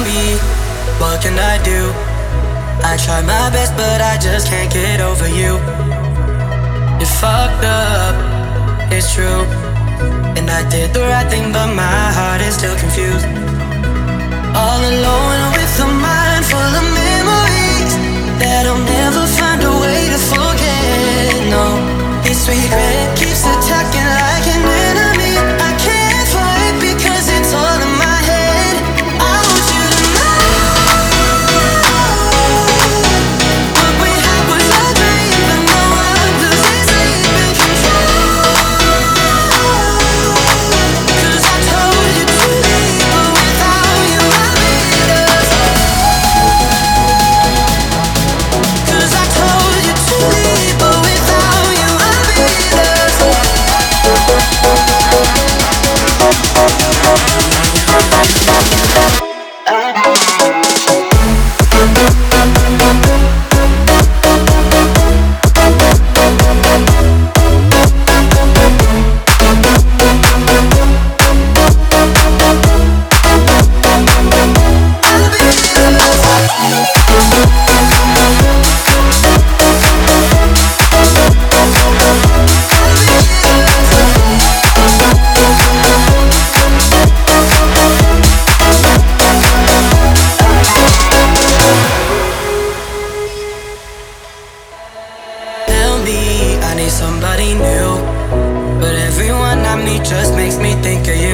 me, what can I do? I try my best, but I just can't get over you. You fucked up, it's true. And I did the right thing, but my heart is still confused. All alone with a mind full of memories that I'll never find a way to forget. No, this regret keeps attacking like an enemy. I can't fight because it's all in my head. I want you to know what we had was a dream, but now I'm losing sleep and control. 'Cause I told you to leave, but without you I'll be lost. 'Cause I told you to leave, but without you I'll be lost. Tell me I need somebody new, but everyone I meet just makes me think of you.